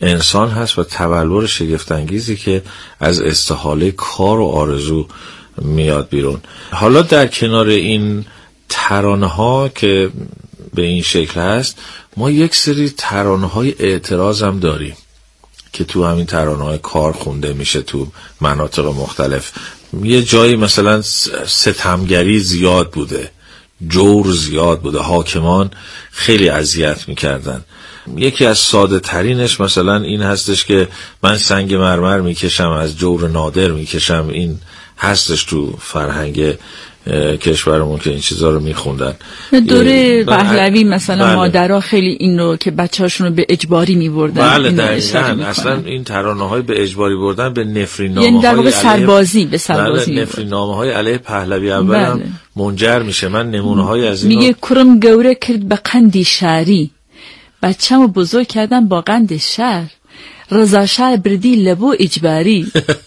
انسان هست و تبلور شگفت‌انگیزی که از استحاله کار و آرزو میاد بیرون. حالا در کنار این ترانه ها که به این شکل هست، ما یک سری ترانه های اعتراض هم داریم که تو همین ترانه های کار خونده میشه تو مناطق مختلف. یه جایی مثلا ستمگری زیاد بوده، جور زیاد بوده، حاکمان خیلی اذیت میکردن. یکی از ساده ترینش مثلا این هستش که من سنگ مرمر میکشم از جور نادر میکشم. این هستش تو فرهنگ کشورمون که این چیزا رو میخوندن. دوره پهلوی مثلا مادرها خیلی این رو که بچه‌هاشون رو به اجباری میبردن. بله دقیقاً. اصلا این ترانه‌های به اجباری بردن به نفرین‌نامه‌های یعنی در واقع سربازی به سربازی نفرین‌نامه‌های علیه پهلوی اول هم منجر میشه. من نمونه‌های از این میگه کرم گوره کرد به قندی شهری، بچه‌مو بزرگ کردن با قند شهر، رضا شاه بردی لبو اجباری.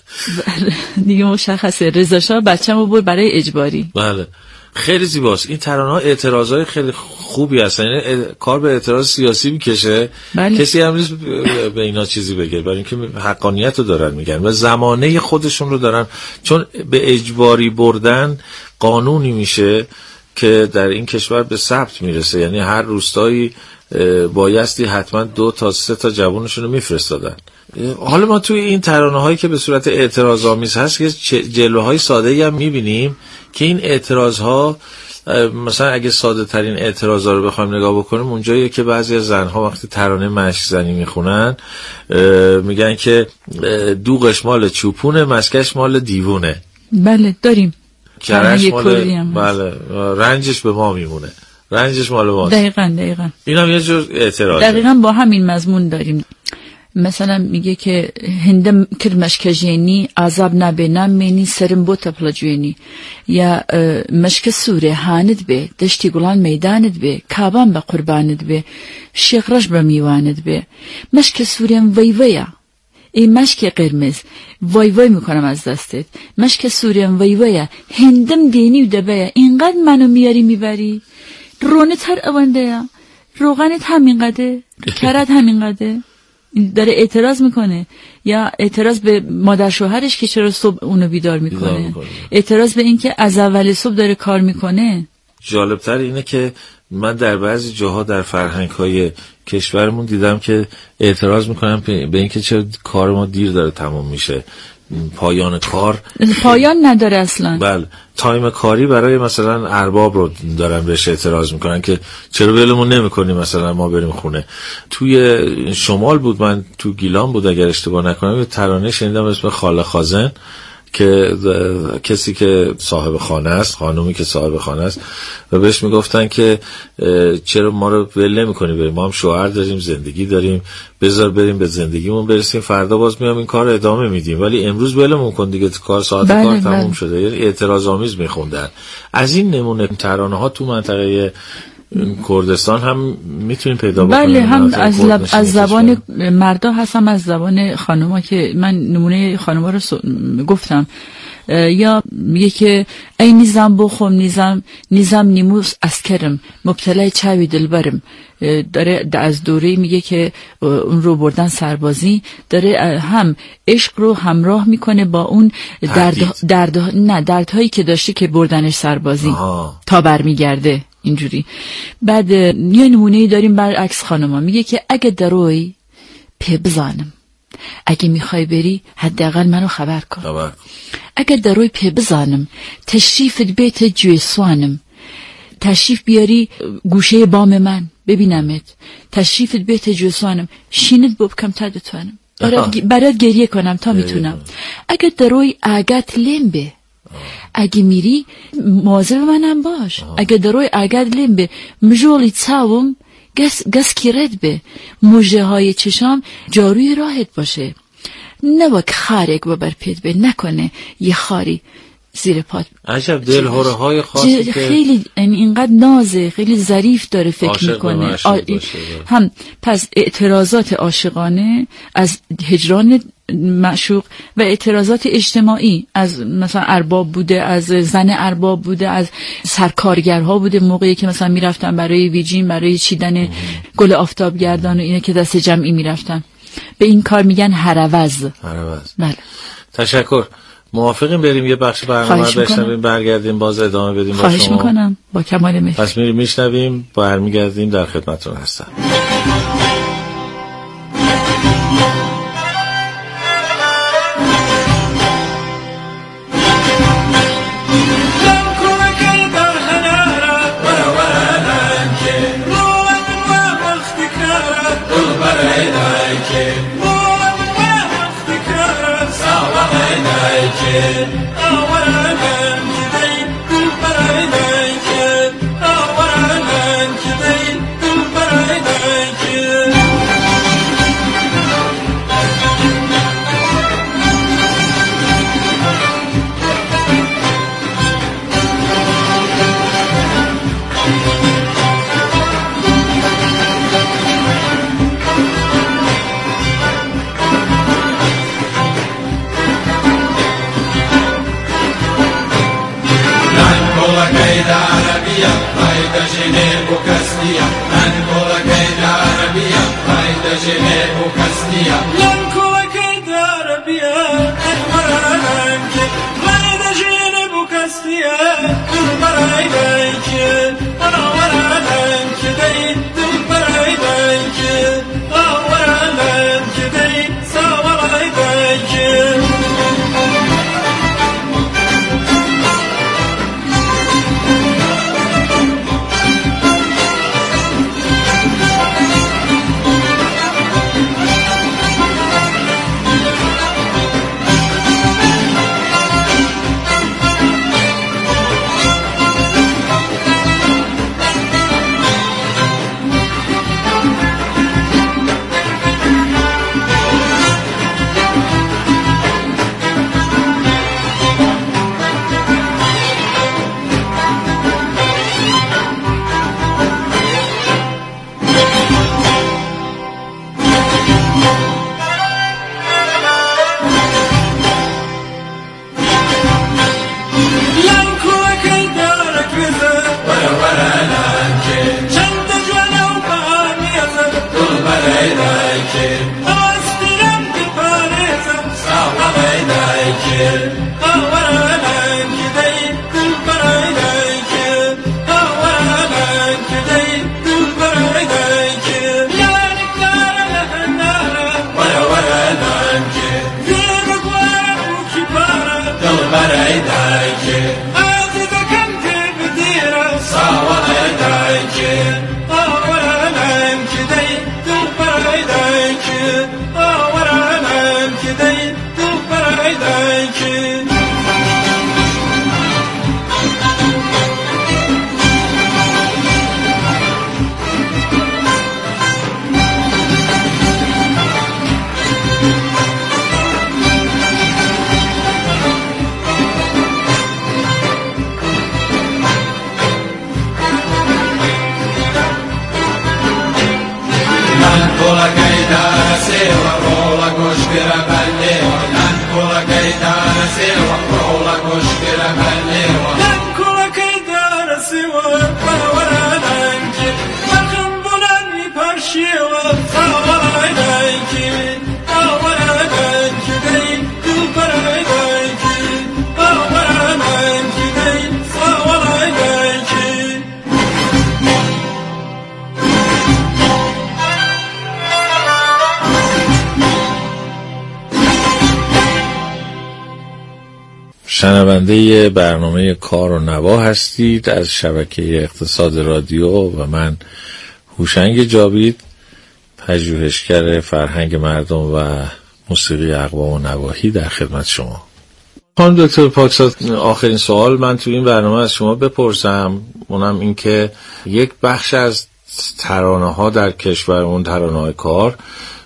دیگه مشخصه رضا شاه بچه‌مو برد برای اجباری. بله خیلی زیباست. این ترانه‌ها اعتراضای خیلی خوبی هستن، یعنی کار به اعتراض سیاسی میکشه. بله. کسی هم نیست به اینا چیزی بگه، برای اینکه حقانیت رو دارن میگن و زمانه خودشون رو دارن، چون به اجباری بردن قانونی میشه که در این کشور به ثبت میرسه. یعنی هر روستایی بایستی حتما 2 تا 3 تا جوانشون رو میفرستادن. حالا ما توی این ترانه هایی که به صورت اعتراض آمیز هست که جلوه های ساده‌ای هم میبینیم که این اعتراض ها، مثلا اگه ساده ترین اعتراض ها رو بخوایم نگاه بکنیم، اونجاییه که بعضی از زنها وقتی ترانه مشک زنی میخونن میگن که دوغش مال چوپونه، مسکش مال دیوونه. بله داریم. کرش مال، بله رنجش به ما میمونه، رنجش مال ماست. دقیقاً این هم یه جور اعتراض. دقیقاً با همین مضمون داریم. مثلا میگه که هندم کرمش کجینی عذاب نبینم منی سرم بو تپلجوینی، یا مشک سوره هاند به دشتی گلان میداند به کابان به قرباند به شیخ رش به میواند به مشک سورم ویویا، ای مشک قرمز وای میکنم از دستت، مشک سورم ویویا هندم دینی و دبیا، اینقدر منو میاری میبری، رونت هر اونده یا روغنت همینقدر، کرد همینقدر. داره اعتراض میکنه، یا اعتراض به مادر شوهرش که چرا صبح اونو بیدار میکنه، اعتراض به این که از اول صبح داره کار میکنه. جالبتر اینه که من در بعضی جاها در فرهنگ‌های کشورمون دیدم که اعتراض میکنن به این که چرا کار ما دیر داره تموم میشه، پایان کار پایان نداره اصلا. بله تایم کاری برای مثلا ارباب رو دارن بهش اعتراض میکنن که چرا ولمون نمیکنی مثلا ما بریم خونه. توی شمال بود، من تو گیلان بود اگر اشتباه نکنم، یه ترانه شنیدم اسم خاله خازن که کسی که صاحب خانه است، خانومی که صاحب خانه است، و بهش میگفتن که چرا ما رو ول نمی‌کنی بریم، ما هم شوهر داریم، زندگی داریم، بذار بریم به زندگیمون برسیم، فردا باز میام این کار ادامه میدیم، ولی امروز ولمون کن دیگه، کار ساعت کار تموم شده. یعنی اعتراض آمیز میخوندن. از این نمونه ترانه ها تو منطقه کردستان هم میتونیم پیدا بکنیم. بله هم از زبان مردا هست، هم از زبان خانوما که من نمونه خانوما رو گفتم. یا میگه که ای نیزم بخوم نیزم نیموس اسکرم مبتلای چاوی دلبرم. داره از دوره میگه که اون رو بردن سربازی، داره هم عشق رو همراه میکنه با اون دردهایی که داشته که بردنش سربازی تا برمیگرده اینجوری. بعد یه نمونه‌ای داریم برعکس خانما، میگه که اگه دروی پی بزنم، اگه میخوای بری حداقل منو خبر کن. اگه دروی پی بزنم تشریفت بیت جویسوانم، تشریف بیاری گوشه بام من ببینمت، تشریفت بیت جویسوانم شینت ببکم تا دتوانم برات گریه کنم تا میتونم. اگه دروی آگات لمبه، اگه میری مواظب منم باش. اگه دروی آگات لمبه مجولی تاوم گس کی رد به موجه های چشام جاروی راحت باشه، نوک خارک و برپید به نکنه یه خاری زیر پات. عجب دلهوره های خاصی که خیلی اینقدر نازه، خیلی ظریف داره فکر میکنه. هم پس اعتراضات عاشقانه از هجران معشوق و اعتراضات اجتماعی از مثلا ارباب بوده، از زن ارباب بوده، از سرکارگرها بوده، موقعی که مثلا میرفتن برای ویجین، برای چیدن گل آفتابگردان و اینه که دست جمعی میرفتن. به این کار میگن هروز. بله. تشکر. موافقیم بریم یه بخش برنامه رو بشنویم، برگردیم باز ادامه بدیم. خواهش میکنم، با کمال میل. پس میریم میشنویم، برمیگردیم، در خدمتتون هستم. شنونده برنامه کار و نوا هستید از شبکه اقتصاد رادیو و من هوشنگ جاوید، پژوهشگر فرهنگ مردم و موسیقی اقوام و نواحی در خدمت شما. خانم دکتر پاکزاد، آخرین سوال من تو این برنامه از شما بپرسم، اونم این که یک بخش از ترانه ها در کشورمون، ترانه های کار،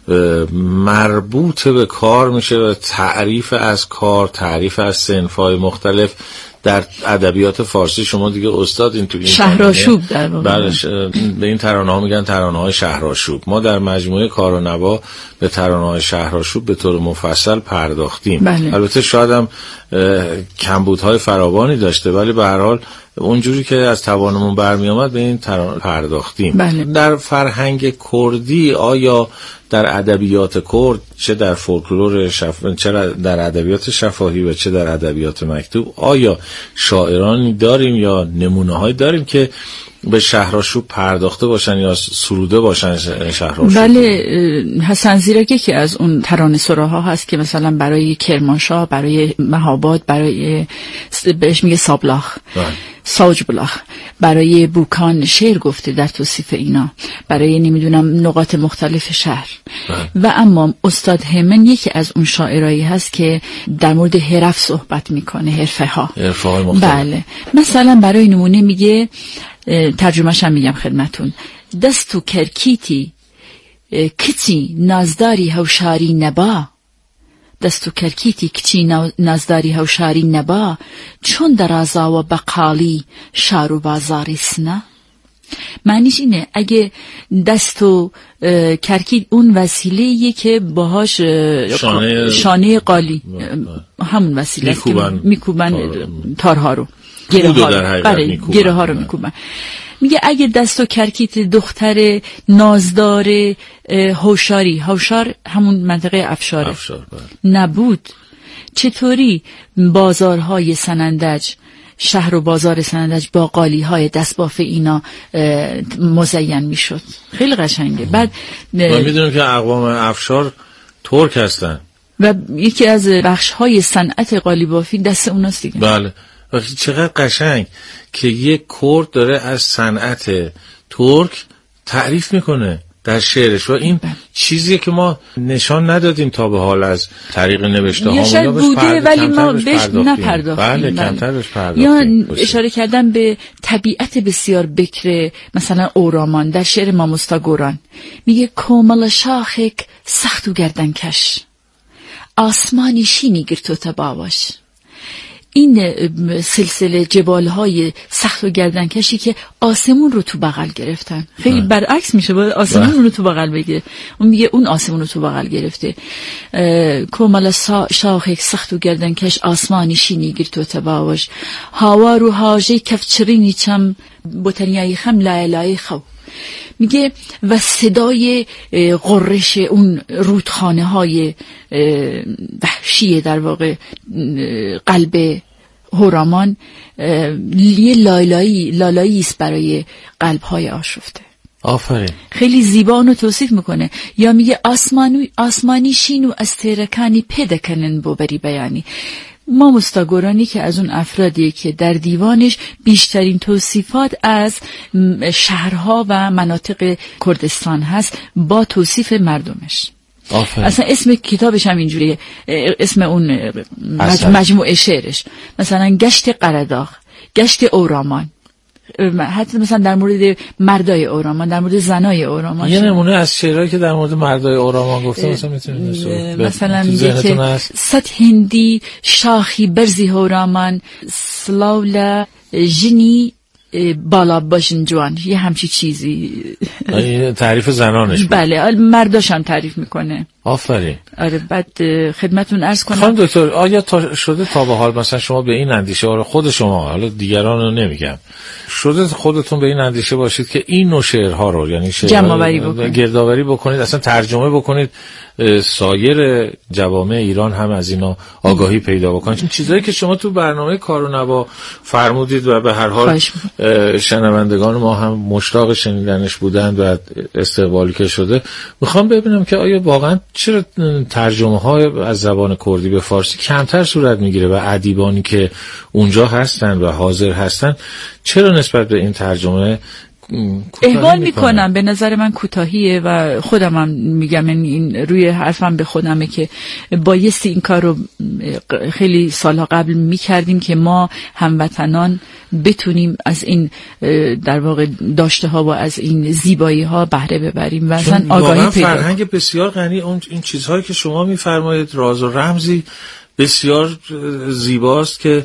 مربوط به کار میشه و تعریف از کار، تعریف از صنف‌های مختلف در ادبیات فارسی. شما دیگه استاد این تو این شهرآشوب در واقع به این ترانه‌ها میگن ترانه‌های شهرآشوب. ما در مجموعه کار و نوا به ترانه‌های شهرآشوب به طور مفصل پرداختیم. بله. البته شاید هم کمبودهای فراوانی داشته، ولی به هر حال اونجوری که از توانمون برمی آمد به این ترانه پرداختیم. بله. در فرهنگ کردی آیا در ادبیات کرد چه در فولکلور چه در ادبیات شفاهی و چه در ادبیات مکتوب، آیا شاعرانی داریم یا نمونه‌هایی داریم که به شهرآشوب پرداخته باشن یا سروده باشن شهرآشوب؟ بله، حسن زیرک که از اون ترانه سراها هست که مثلا برای کرمانشاه، برای مهاباد، برای بهش میگه سابلاخ، ساج بلاخ، برای بوکان شعر گفته در توصیف اینا، برای نمیدونم نقاط مختلف شهر. و اما استاد همن یکی از اون شاعرایی هست که در مورد حرف صحبت میکنه، حرفه ها مختلف. بله، مثلا برای نمونه میگه، ترجمه‌ش هم میگم خدمتون: دستو کرکیتی کچی نازداری هوشاری نبا، دستو کرکیتی کچی نازداری هوشاری نبا، چون درازا و بقالی شارو بازاری سنا. معنیش اینه اگه دستو کرکیت اون وسیله‌ایه که باهاش شانه قالی، همون وسیله است که میکوبن تارها رو، گره ها رو میکوبن. میگه اگه دست و کرکیت دختر نازدار هوشار همون منطقه افشاره نبود، چطوری بازارهای سنندج، شهر و بازار سنندج با قالیهای دستباف اینا مزین میشد؟ خیلی قشنگه. بعد ما میدونیم که اقوام افشار ترک هستن و یکی از بخش‌های صنعت قالیبافی دست اوناست دیگه. بله، و چقدر قشنگ که یک کرد داره از صنعت ترک تعریف میکنه در شعرش و این چیزیه که ما نشان ندادیم تا به حال از طریق نوشته ها شاید بوده ولی ما بهش نپرداختیم. بله، کمتر بهش پرداختیم. یا اشاره کردن به طبیعت بسیار بکر، مثلا اورامان در شعر ماموستاگوران میگه کومل شاخک سخت و گردنکش، آسمانی شینی گرتو تباوش. این سلسله جبال‌های سخت و گردنکشی که آسمون رو تو بغل گرفتن، خیلی برعکس میشه، باید آسمون رو تو بغل بگیره. اون میگه اون آسمون رو تو بغل گرفته. کومل شاخک سخت و گردنکش، آسمانی شینی گرتو تباوش، هوا رو هاجه کفچرینی چم بوتنیای خم لایلای خو. میگه و صدای غرش اون رودخانه های وحشی در واقع قلب هورامان یه لالایی است برای قلب های آشفته. آفرین. خیلی زیبا اونو توصیف میکنه. یا میگه آسمانی شینو از تیرکانی پدکنن بوبری بیانی. ما مستاگورانی که از اون افرادی که در دیوانش بیشترین توصیفات از شهرها و مناطق کردستان هست با توصیف مردمش. اصلا اسم کتابش هم اینجوریه، اسم اون مجموعه شعرش، مثلا گشت قرداغ، گشت اورامان، حتی مثلا در مورد مردای اورامان، در مورد زنای اورامان. یه نمونه از شعرهایی که در مورد مردای اورامان گفته مثلا میتونید مثلا میگه که صد هندی شاخی برزی اورامان سلاولا جنی بالا باشن جوان، یه همچی چیزی. تعریف زنانش بود. بله، مرداش هم تعریف میکنه. آفرین. آره، بعد خدمتون عرض کنم خانم دکتر، آیا شده تا به حال مثلا شما به این اندیشه، خود شما، حالا دیگران رو نمیگم، شده خودتون به این اندیشه باشید که این نوع شعرها رو، یعنی جمع‌آوری بکنید، گردآوری بکنید، اصلا ترجمه بکنید، سایر جوامع ایران هم از اینا آگاهی پیدا بکنن؟ چون چیزایی که شما تو برنامه کار و نوا فرمودید و به هر حال شنوندگان ما هم مشتاق شنیدنش بودند و استقبالی که شده، میخوام ببینم که آیا واقعا چرا ترجمه های از زبان کردی به فارسی کمتر صورت میگیره و ادیبانی که اونجا هستن و حاضر هستن چرا نسبت به این ترجمه احوال میکنم؟ به نظر من کوتاهیه و خودم هم میگم، این روی حرفم به خودمه که بایستی این کار رو خیلی سالها قبل میکردیم که ما هموطنان بتونیم از این در واقع داشته ها و از این زیبایی ها بهره ببریم و اصلا آگاهی پیدا کنیم. فرهنگ بسیار غنی، این چیزهایی که شما میفرمایید راز و رمزی بسیار زیباست که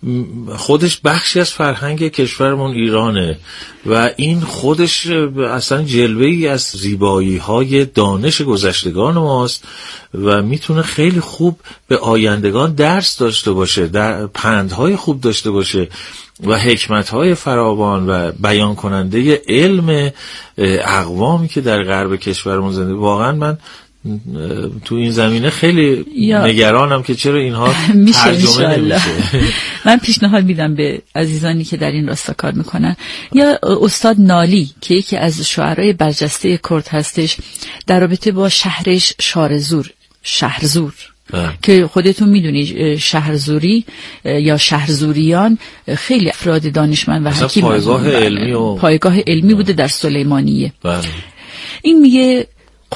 خودش بخشی از فرهنگ کشورمون ایرانه و این خودش اصلا جلوه‌ای از زیبایی‌های دانش گذشتگان ماست و میتونه خیلی خوب به آیندگان درس داشته باشه، در پندهای خوب داشته باشه و حکمت‌های فراوان و بیان کننده علم اقوامی که در غرب کشورمون زنده. واقعا من تو این زمینه خیلی نگرانم که چرا اینها ترجمه نمیشه. من پیشنهاد میدم به عزیزانی که در این راستا کار میکنن، یا استاد نالی که یکی از شاعرای برجسته کرد هستش، در رابطه با شهرش شهرزور که خودتون میدونی شهرزوری یا شهرزوریان خیلی افراد دانشمند و حکیم پایگاه علمی بوده در سلیمانیه. این میگه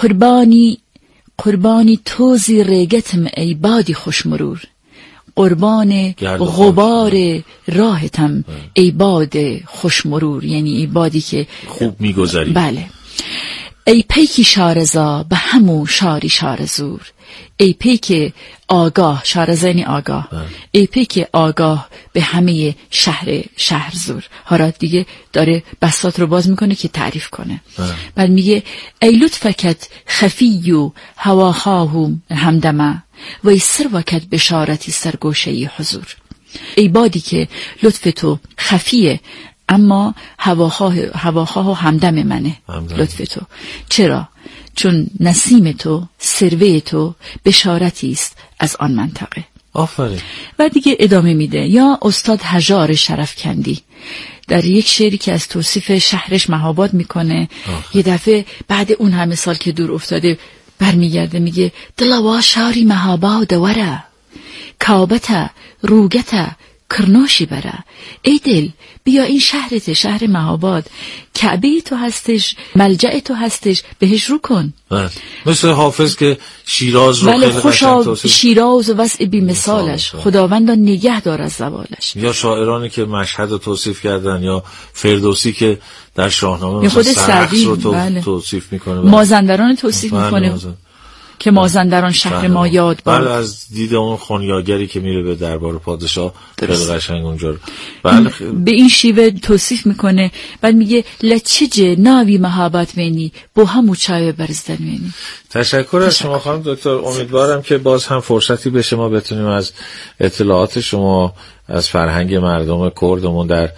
قربانی توزی ریگتم ای بادی خوشمرور، قربان غبار راهتم ای باد خوشمرور، یعنی ای بادی که خوب میگذری. بله. ای پیکی شارزا به همو شاری شارزور، ای پیک آگاه، شارزانی آگاه، ای پیک آگاه به همه شهرزور. حالا دیگه داره بساط رو باز میکنه که تعریف کنه. بعد میگه ای لطفکت خفیو هواخاهو همدمه و ای سروکت بشارتی سرگوشه حضور. ای بادی که لطف تو خفیه اما هواخواه و همدم منه. لطف تو چرا؟ چون نسیم تو، سروه تو بشارتی است از آن منطقه. آفرین. و دیگه ادامه میده. یا استاد هژار شرفکندی در یک شعری که از توصیف شهرش مهاباد میکنه، یه دفعه بعد اون همه سال که دور افتاده برمیگرده میگه دلوا شاری مهاباد وره کابت روگت کرناشی بره. ای دل بیا این شهرت، شهر مهاباد، کعبه تو هستش، ملجأ تو هستش، بهش رو کن. مثل حافظ که شیراز رو خیلی خوشا شیراز و وضع بی مثالش، خداوند نگه دار از زوالش. یا شاعرانی که مشهد رو توصیف کردن، یا فردوسی که در شاهنامه خود سعدی رو توصیف میکنه، مازندران توصیف میکنه که مازندران شهر ما یاد باد. بله، از دید اون خونیاگری که میره به دربار پادشاه خیلی قشنگ اونجا. بله، به این شیوه توصیف میکنه. بعد میگه لچجه ناوی محبت مینی با همو چای برزدن مینی. تشکر از شما خانم دکتر. امیدوارم که باز هم فرصتی بشه ما بتونیم از اطلاعات شما از فرهنگ مردم کردمون در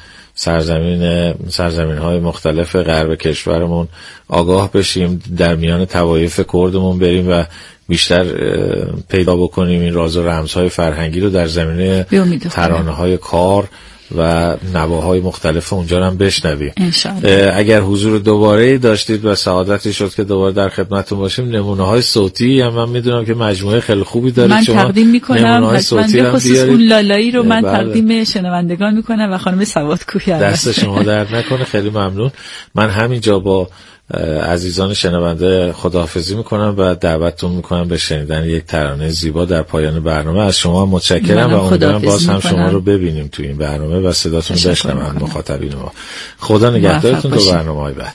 سرزمین‌های مختلف غرب کشورمون آگاه بشیم، در میان طوایف کردمون بریم و بیشتر پیدا بکنیم این راز و رمزهای فرهنگی رو در زمینه ترانه‌های کار و نواهای مختلف اونجا هم بشنویم. اگر حضور دوباره داشتید و سعادتی شد که دوباره در خدمتتون باشیم، نمونه‌های صوتی هم من میدونم که مجموعه خیلی خوبی دارید، من تقدیم میکنم. حتما به خصوص اون لالایی رو من تقدیم شنوندگان میکنم و خانم سوادکوهی. دست شما درد نکنه، خیلی ممنون. من همینجا با عزیزان شنونده خداحافظی میکنم و دعوتتون میکنم به شنیدن یک ترانه زیبا در پایان برنامه. از شما متشکرم و امیدوارم باز هم شما رو ببینیم تو این برنامه و صداتون رو بشنوم مخاطبین ما. خدا نگهدارتون تا برنامه‌های بعد.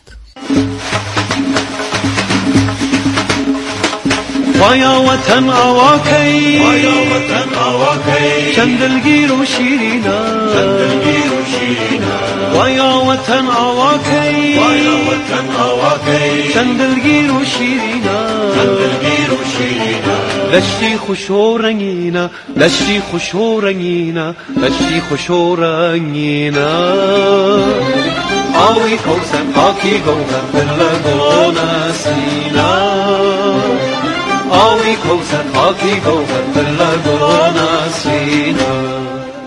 ويا وطن أواكي چند دلگیر و شیرینا ويا وطن أواكي چند دلگیر و شیرینا لشتی خوش و رنگینا لشتی خوش و رنگینا لشتی خوش و رنگینا آوی کوسر خاکی گوهر بلگون سینا آوی کوسر خاکی گوهر بلگون سینا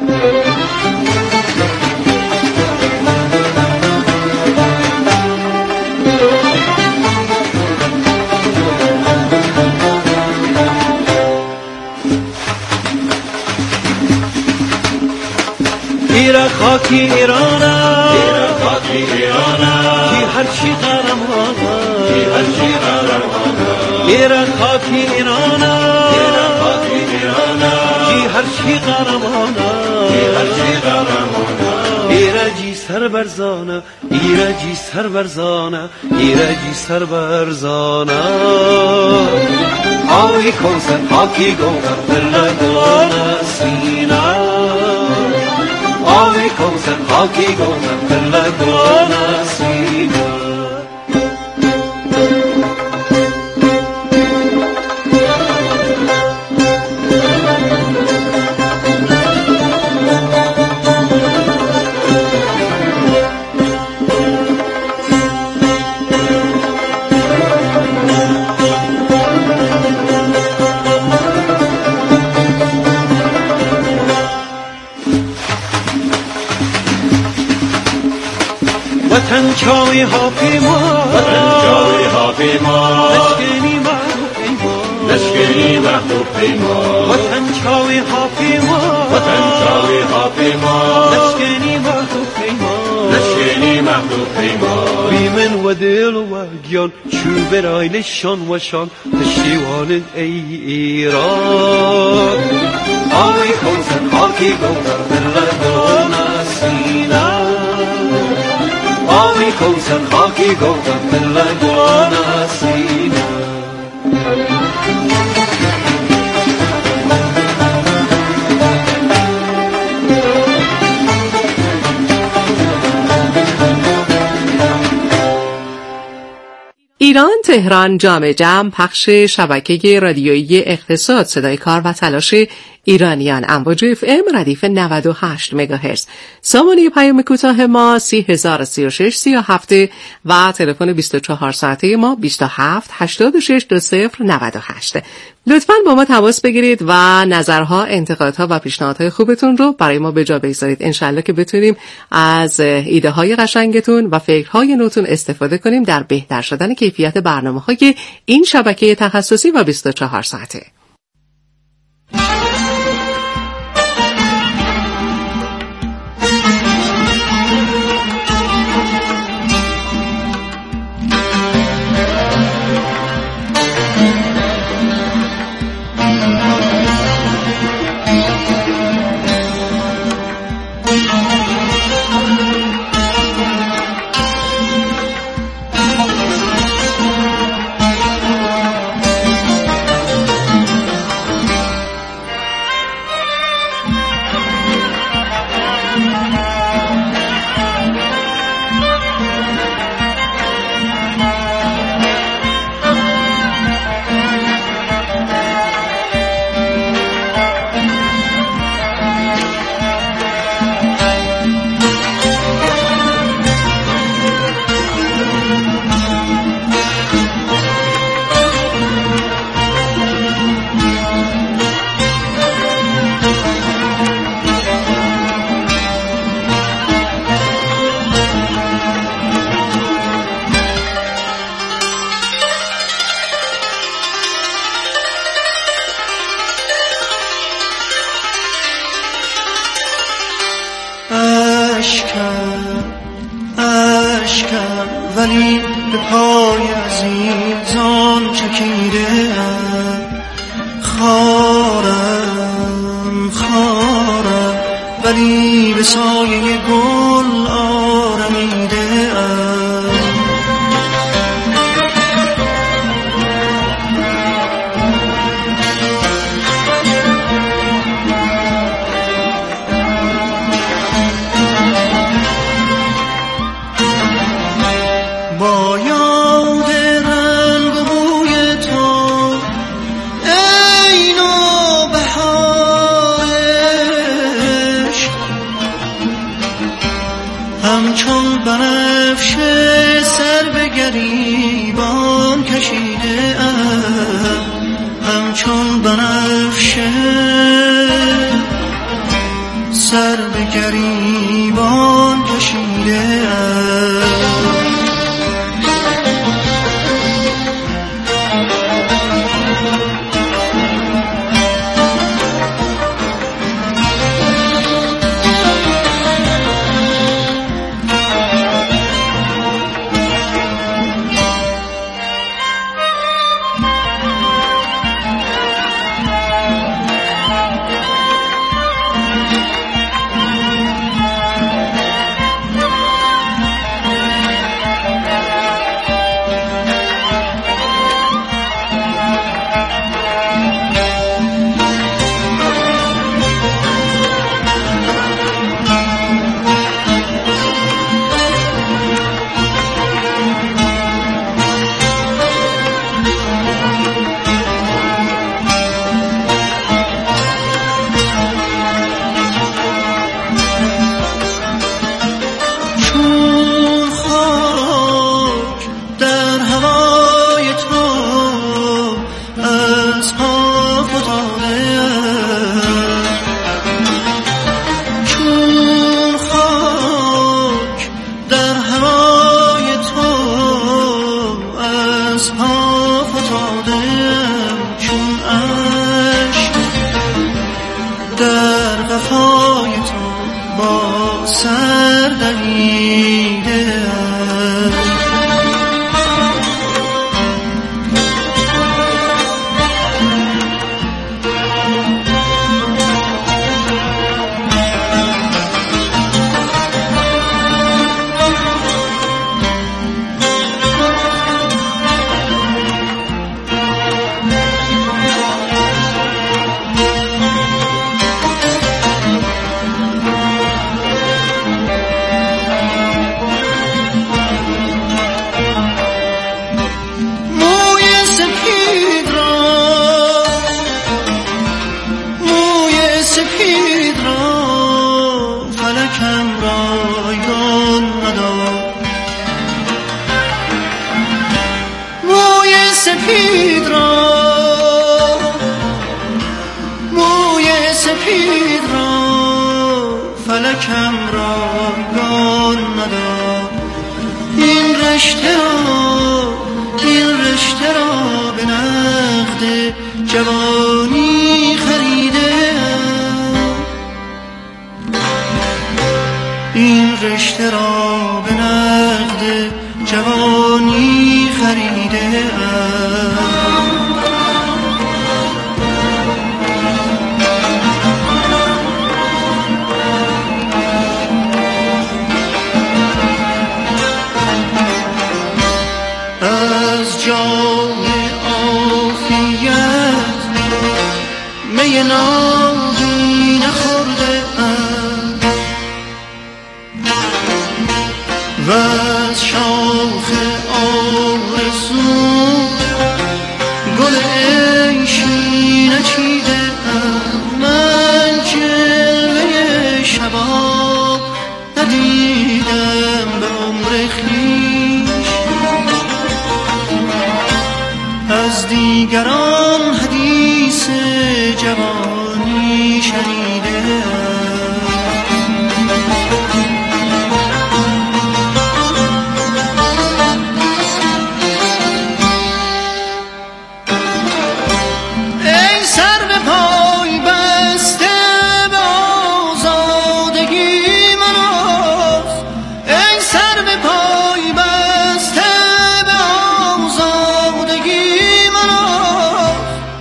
ایران خاکی ایرانا کی هر چی قهرمانا ایران خاکی ایرانا کی هر چی قهرمانا ایرجی سر برزانا ایرجی سر برزانا ایرجی سر برزانا آوی کوسر خاکی گوهر بلگون سینا آوی کوسر خاکی گوهر بلگون سینا چاوی ها پیما وطن چاوی ها پیما لشکری محبوب پیما لشکری محبوب پیما وطن چاوی ها پیما وطن چاوی ها پیما لشکری محبوب پیما لشکری محبوب پیما بیمن و دل و گیان چوب رایلشان و شان پشتیوان ایران آوی کوزن خاکی گوزن دلدون سینا آوی کوزن خاکی گوزن دلدون سینا ایران تهران جام جم پخش شبکه رادیویی اقتصاد صدای کار و تلاش ایرانیان امواج FM ردیف 98 مگاهرتز. سامانه پیام کوتاه ما 3003637 و تلفن 24 ساعته ما 27 86 20 98. لطفاً با ما تماس بگیرید و نظرها، انتقادها و پیشنهادهای خوبتون رو برای ما به جا بگذارید. انشالله که بتونیم از ایده های قشنگتون و فکرهای نوتون استفاده کنیم در بهتر شدن کیفیت برنامه‌های این شبکه تخصصی و 24 ساعته. اشکم ولی به پای عزیزان چکیده‌ام، خارم ولی به سایه گل آرمیده‌ام. همچون بنفشه سر به گریبان کشیده‌ام، همچون بنفشه سر به گریبان کشیده‌ام. چون خاک در هوای خورشید را فلکم را گان نداد. این رشته را به نقد جوانی خریده، این رشته را به نقد جوانی خریده. از جام عافیت می نابی نخورده ام و از شاخ آرزو گل عیشی نچیده ام. من جلوه شباب ندیدم به عمر خویش، از دیگران حدیث جوانی شنیده. ای سر به پای بسته به آزادگی مناز، ای سر به پای بسته به آزادگی مناز.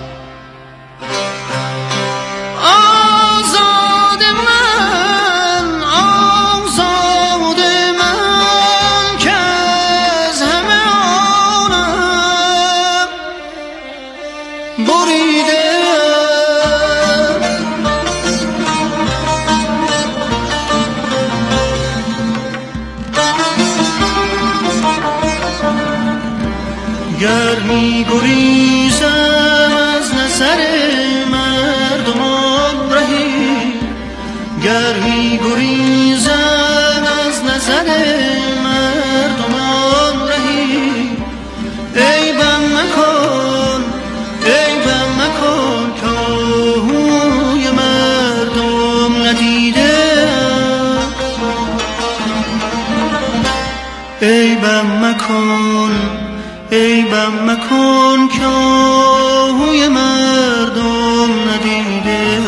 آزاد من که از همه آنم بریده. گر می گریزم از نظر مردمان رهی، گر می گریزم از نظر مردمان رهی. ای بم مکن که آهوی مردم ندیده. ای بم مکن که آهوی مردم ندیده.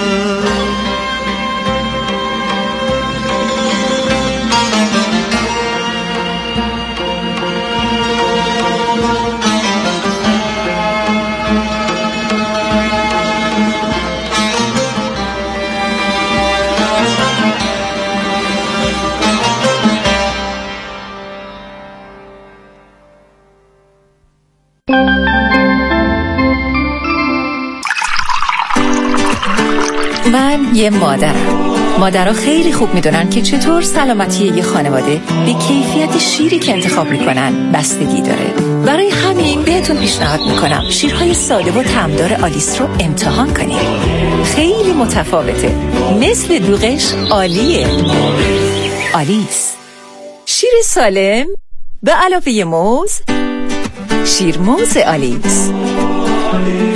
من یه مادرها خیلی خوب میدونن که چطور سلامتی یه خانواده به کیفیت شیری که انتخاب میکنن بستگی داره. برای همین بهتون پیشنهاد میکنم شیرهای ساده و طعمدار آلیس رو امتحان کنید. خیلی متفاوته، مثل دوغش عالیه. آلیس، شیر سالم به علاوه موز. شیر موز آلیس.